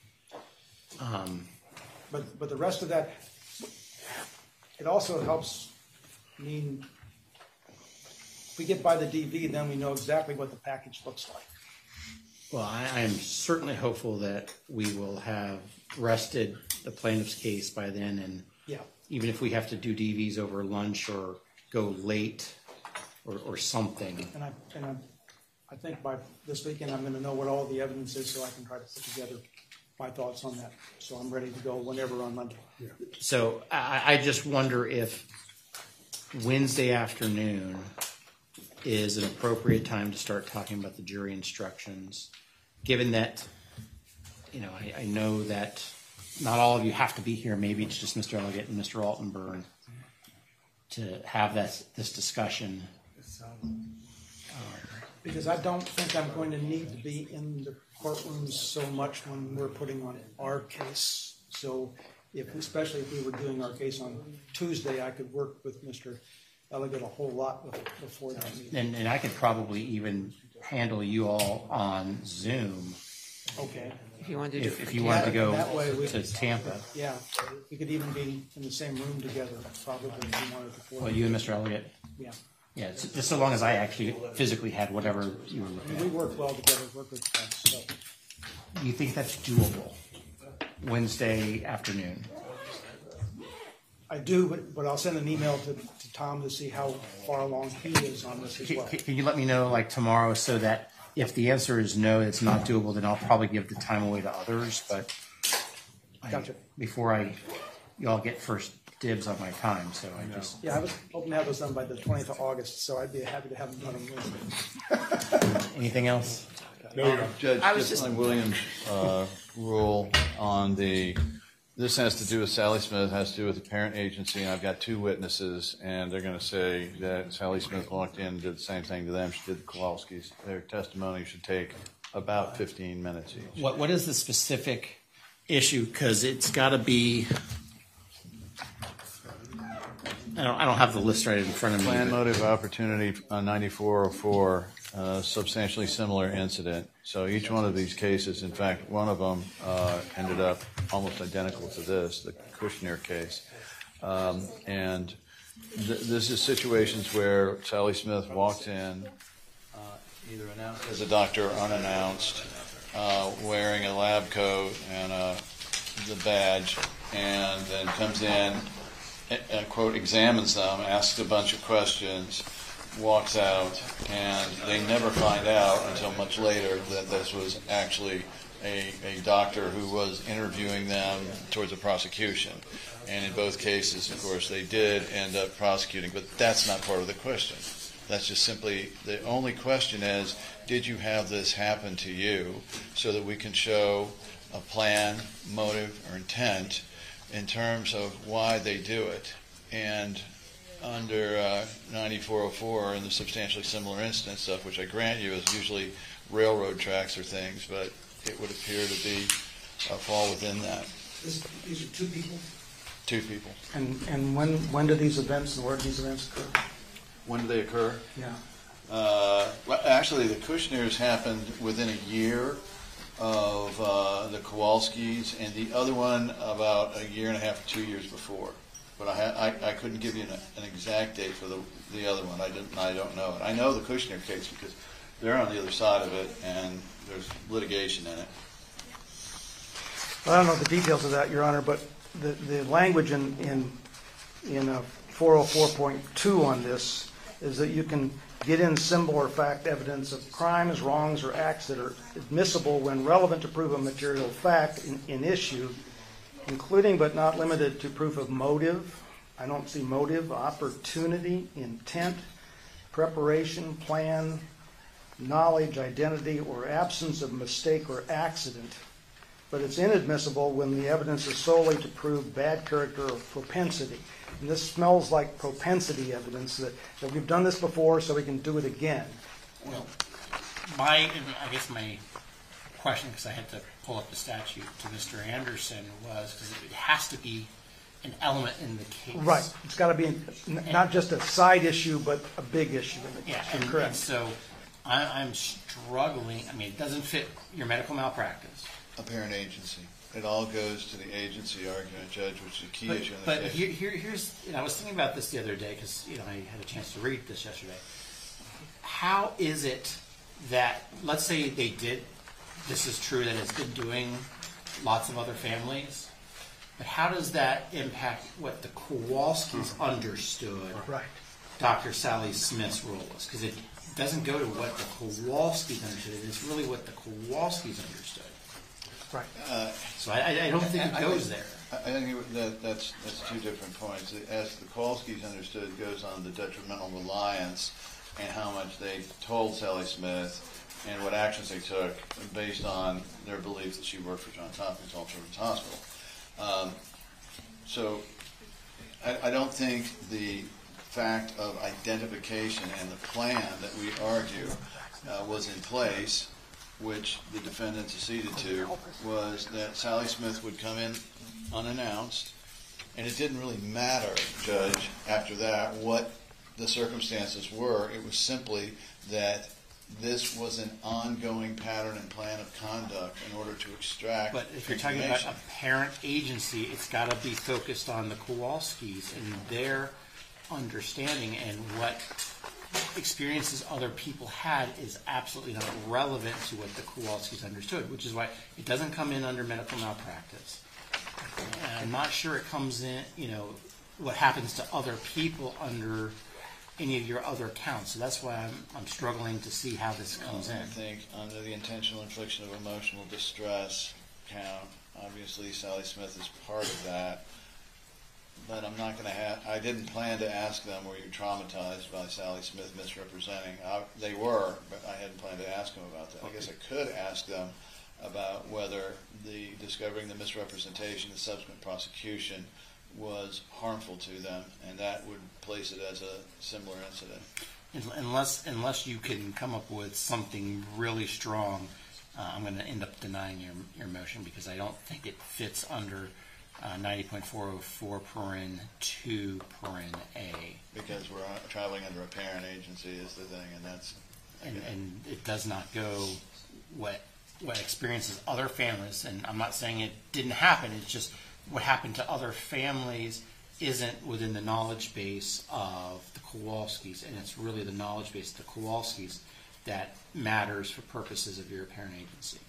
S12: but the rest of that, it also helps mean if we get by the DV, then we know exactly what the package looks like.
S7: Well, I am certainly hopeful that we will have rested the plaintiff's case by then, and even if we have to do DVs over lunch or go late or something.
S12: And I think by this weekend I'm going to know what all the evidence is, so I can try to put together my thoughts on that. So I'm ready to go whenever on Monday.
S9: Yeah.
S7: So I just wonder if Wednesday afternoon is an appropriate time to start talking about the jury instructions, given that, I know that not all of you have to be here. Maybe it's just Mr. Elegant and Mr. Altenburn to have this discussion.
S12: Because I don't think I'm going to need to be in the courtrooms so much when we're putting on our case. So especially if we were doing our case on Tuesday, I could work with Mr. Elegant a whole lot before that meeting.
S7: And I could probably even handle you all on Zoom.
S12: Okay.
S10: If you wanted to
S7: if you wanted to go
S12: that way
S7: to Tampa.
S12: Yeah. We could even be in the same room together, probably, if you wanted to.
S7: Well, you and Mr. Elegant?
S12: Yeah.
S7: Yeah, just so long as I actually physically had whatever you were looking at.
S12: We work well together, work with us. So.
S7: Do you think that's doable? Wednesday afternoon?
S12: I do, but I'll send an email to Tom to see how far along he is on this as well.
S7: Can you let me know tomorrow so that if the answer is no, it's not doable, then I'll probably give the time away to others. But
S12: Gotcha.
S7: Before you all get first dibs on my time, so I just...
S12: Yeah, I was hoping to have those done by the 20th of August, so I'd be happy to have them done on Wednesday.
S7: Anything else?
S8: No, Judge, just on William's rule on the This has to do with Sally Smith, has to do with the parent agency, and I've got two witnesses, and they're going to say that Sally Smith walked in and did the same thing to them. She did the Kowalskis. Their testimony should take about 15 minutes each.
S7: What is the specific issue? Because it's got to be. I don't have the list right in front of me.
S8: Plan, motive, opportunity on 9404, substantially similar incident. So each one of these cases, in fact, one of them ended up almost identical to this, the Kushner case. And this is situations where Sally Smith walked in, either announced as a doctor or unannounced, wearing a lab coat and the badge, and then comes in, quote, examines them, asks a bunch of questions, walks out, and they never find out until much later that this was actually a doctor who was interviewing them towards a prosecution. And in both cases, of course, they did end up prosecuting, but that's not part of the question. That's just simply, the only question is, did you have this happen to you, so that we can show a plan, motive, or intent in terms of why they do it. And under 9404 and the substantially similar incident stuff, which I grant you is usually railroad tracks or things, but it would appear to be fall within that.
S12: These are two people?
S8: Two people.
S12: And when do these events and where do these events occur?
S8: When do they occur?
S12: Yeah.
S8: Well, actually, the Kushners happened within a year of the Kowalskis, and the other one about a year and a half, 2 years before. But I couldn't give you an exact date for the other one. I don't know it. I know the Kushner case because they're on the other side of it, and there's litigation in it.
S12: Well, I don't know the details of that, Your Honor, but the language in 404.2 on this is that you can get in symbol or fact evidence of crimes, wrongs, or acts that are admissible when relevant to prove a material fact in issue, including but not limited to proof of motive. I don't see motive, opportunity, intent, preparation, plan, knowledge, identity, or absence of mistake or accident. But it's inadmissible when the evidence is solely to prove bad character or propensity. And this smells like propensity evidence that we've done this before, so we can do it again.
S7: Well, I guess my question, because I had to pull up the statute to Mr. Anderson, was because it has to be an element in the case.
S12: Right. It's got to be not just a side issue, but a big issue in the case.
S7: Yeah,
S12: Correct.
S7: And so I'm struggling. I mean, it doesn't fit your medical malpractice.
S8: Apparent agency. It all goes to the agency argument, Judge, which is a key issue in the case.
S7: But here's, I was thinking about this the other day because I had a chance to read this yesterday. How is it that, let's say they did, this is true that it's been doing lots of other families, but how does that impact what the Kowalskis understood Dr. Sally Smith's role was? Because it doesn't go to what the Kowalskis understood. It's really what the Kowalskis understood.
S12: Right.
S7: So I don't think it goes there.
S8: I think that's two different points. As the Kowalskis understood, it goes on the detrimental reliance and how much they told Sally Smith and what actions they took based on their belief that she worked for Johns Hopkins All Children's Hospital. So I don't think the fact of identification and the plan that we argue was in place, which the defendants acceded to, was that Sally Smith would come in unannounced, and it didn't really matter, Judge, after that, what the circumstances were. It was simply that this was an ongoing pattern and plan of conduct in order to extract.
S7: But if you're talking about a parent agency, it's got to be focused on the Kowalskis and their understanding, and what experiences other people had is absolutely not relevant to what the Kowalskis understood, which is why it doesn't come in under medical malpractice. And I'm not sure it comes in, what happens to other people under any of your other counts. So that's why I'm struggling to see how this comes in.
S8: I think under the intentional infliction of emotional distress count, obviously Sally Smith is part of that. But I'm not going to I didn't plan to ask them, were you traumatized by Sally Smith misrepresenting? They were, but I hadn't planned to ask them about that. I guess I could ask them about whether the discovering the misrepresentation, the subsequent prosecution, was harmful to them, and that would place it as a similar incident.
S7: Unless you can come up with something really strong, I'm going to end up denying your motion because I don't think it fits under 90.404 paren 2 paren A.
S8: Because we're traveling under a parent agency is the thing, and that's...
S7: And it does not go what experiences other families, and I'm not saying it didn't happen, it's just what happened to other families isn't within the knowledge base of the Kowalskis, and it's really the knowledge base of the Kowalskis that matters for purposes of your parent agency.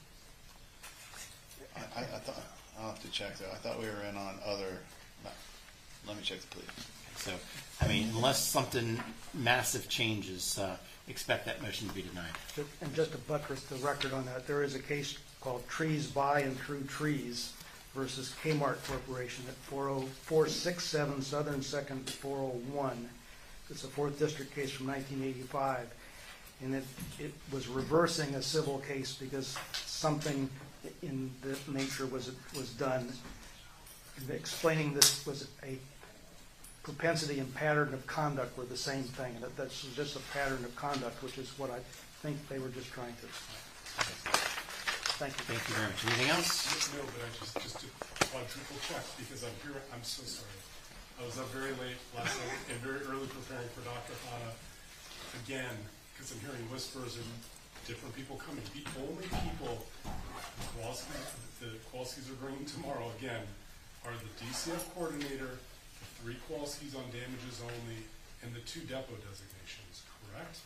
S8: I thought, I'll have to check though. I thought we were in on other, let me check the plea.
S7: So, I mean, unless something massive changes, expect that motion to be denied.
S12: And just to buttress the record on that, there is a case called Trees By and Through Trees versus Kmart Corporation at 40467 Southern 2nd 401. It's a 4th District case from 1985. And it was reversing a civil case because something in the nature was done. And explaining this was a propensity and pattern of conduct were the same thing. And that's just a pattern of conduct, which is what I think they were just trying to explain. Thank you.
S7: Thank you very much. Anything else?
S9: No, but I just to quadruple check because I'm here. I'm so sorry. I was up very late last night and very early preparing for Dr. Hanna again because I'm hearing whispers and different people coming. The only people the Kowalskis are bringing tomorrow again are the DCF coordinator, the 3 Kowalskis on damages only, and the 2 depot designations. Correct?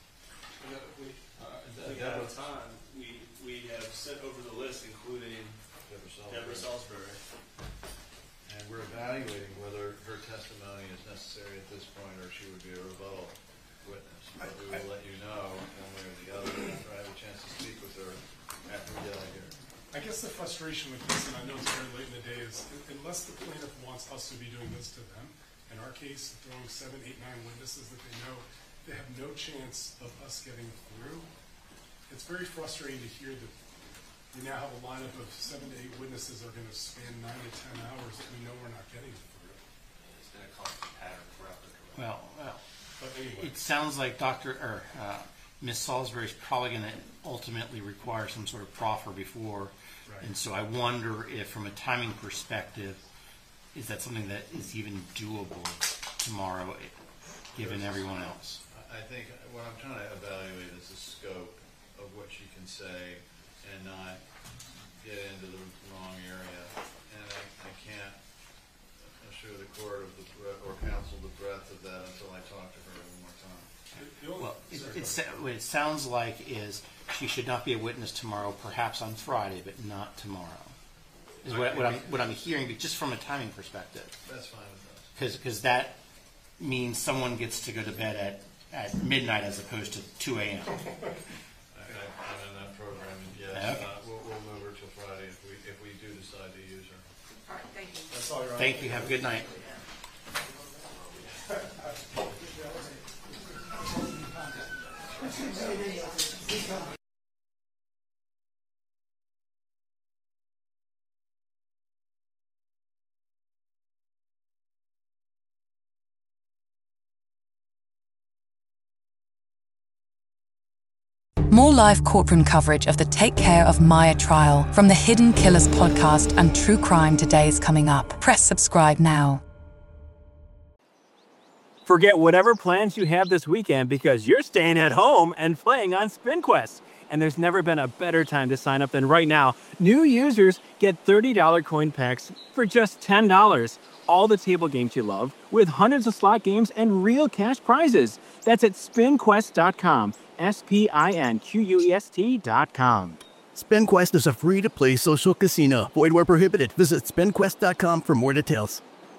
S11: We have sent over the list, including Deborah Salisbury.
S8: And we're evaluating whether her testimony is necessary at this point or she would be a rebuttal witness. But we will let you know one way or the other after I have a chance to speak with her after we get out of here.
S9: I guess the frustration with this, and I know it's very late in the day, is unless the plaintiff wants us to be doing this to them, in our case, throwing 7, 8, 9 witnesses that they know, they have no chance of us getting through. It's very frustrating to hear that we now have a lineup of 7 to 8 witnesses that are going to span 9 to 10 hours that we know we're not getting through.
S11: It's going to cause a pattern throughout the career.
S7: Well,
S9: but anyway.
S7: It sounds like Ms. Salisbury is probably going to ultimately require some sort of proffer before, right. And so I wonder if, from a timing perspective, is that something that is even doable tomorrow, given everyone else?
S8: I think what I'm trying to evaluate is the scope of what she can say and not get into the wrong area. And I can't assure the court or counsel the breadth of that until I talk to her one more time.
S7: Well, what it sounds like is she should not be a witness tomorrow, perhaps on Friday, but not tomorrow. Is what I'm hearing, just from a timing perspective.
S8: That's fine with us.
S7: Because that means someone gets to go to bed at midnight as opposed to 2 a.m.
S8: I'm in that program, and yes,
S7: okay.
S8: We'll move her till Friday if we do decide to use her.
S10: All right, thank you.
S9: That's all right.
S7: Thank you. Have a good night.
S4: More live courtroom coverage of the Take Care of Maya trial from the Hidden Killers podcast and True Crime Today is coming up. Press subscribe now.
S3: Forget whatever plans you have this weekend because you're staying at home and playing on SpinQuest. And there's never been a better time to sign up than right now. New users get $30 coin packs for just $10. All the table games you love with hundreds of slot games and real cash prizes. That's at SpinQuest.com. SpinQuest.com.
S2: SpinQuest is a free-to-play social casino. Void where prohibited. Visit SpinQuest.com for more details.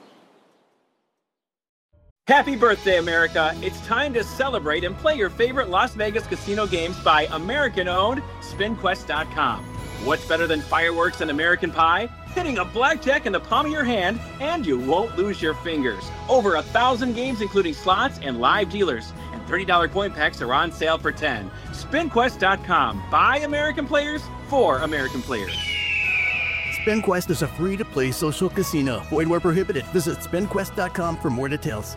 S1: Happy birthday, America! It's time to celebrate and play your favorite Las Vegas casino games by American-owned SpinQuest.com. What's better than fireworks and American Pie? Hitting a blackjack in the palm of your hand, and you won't lose your fingers. Over 1,000 games, including slots and live dealers. And $30 coin packs are on sale for $10. SpinQuest.com. By American players, for American players.
S2: SpinQuest is a free-to-play social casino. Void where prohibited. Visit SpinQuest.com for more details.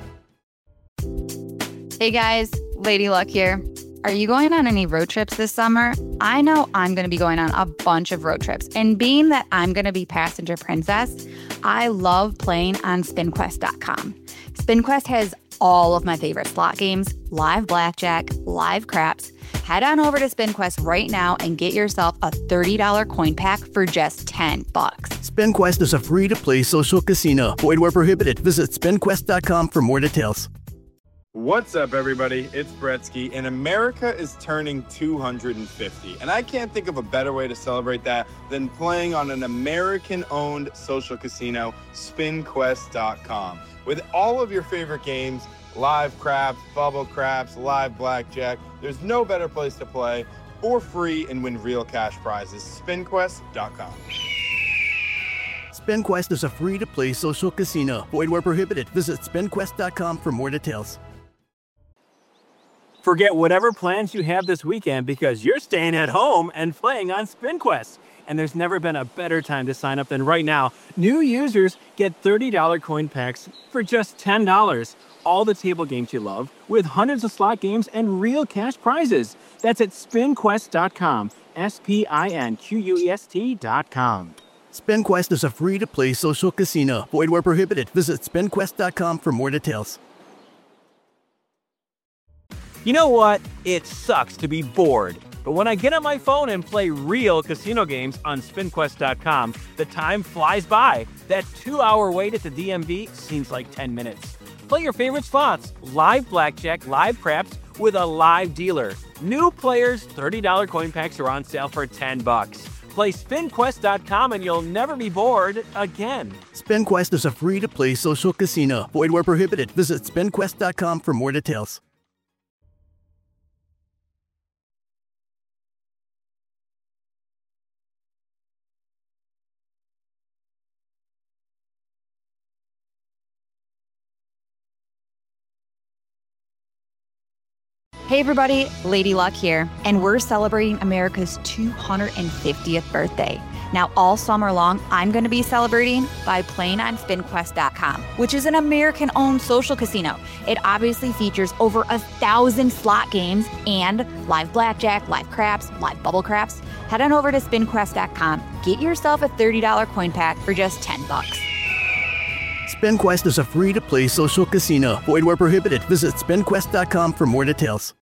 S14: Hey guys, Lady Luck here. Are you going on any road trips this summer? I know I'm going to be going on a bunch of road trips. And being that I'm going to be passenger princess, I love playing on SpinQuest.com. SpinQuest has all of my favorite slot games, live blackjack, live craps. Head on over to SpinQuest right now and get yourself a $30 coin pack for just $10.
S2: SpinQuest is a free-to-play social casino. Void where prohibited. Visit SpinQuest.com for more details.
S15: What's up, everybody? It's Bretsky, and America is turning 250. And I can't think of a better way to celebrate that than playing on an American-owned social casino, SpinQuest.com. With all of your favorite games, live craps, bubble craps, live blackjack, there's no better place to play for free and win real cash prizes. SpinQuest.com.
S2: SpinQuest is a free-to-play social casino. Void where prohibited. Visit SpinQuest.com for more details.
S3: Forget whatever plans you have this weekend because you're staying at home and playing on SpinQuest. And there's never been a better time to sign up than right now. New users get $30 coin packs for just $10. All the table games you love with hundreds of slot games and real cash prizes. That's at SpinQuest.com. SpinQuest.com.
S2: SpinQuest is a free-to-play social casino. Void where prohibited. Visit SpinQuest.com for more details.
S3: You know what? It sucks to be bored. But when I get on my phone and play real casino games on SpinQuest.com, the time flies by. That 2-hour wait at the DMV seems like 10 minutes. Play your favorite slots, live blackjack, live craps with a live dealer. New players, $30 coin packs are on sale for $10. Play SpinQuest.com and you'll never be bored again.
S2: SpinQuest is a free-to-play social casino. Void where prohibited. Visit SpinQuest.com for more details.
S14: Hey everybody, Lady Luck here, and we're celebrating America's 250th birthday. Now all summer long, I'm going to be celebrating by playing on SpinQuest.com, which is an American-owned social casino. It obviously features over 1,000 slot games and live blackjack, live craps, live bubble craps. Head on over to SpinQuest.com, get yourself a $30 coin pack for just $10.
S2: SpinQuest is a free-to-play social casino. Void where prohibited. Visit SpinQuest.com for more details.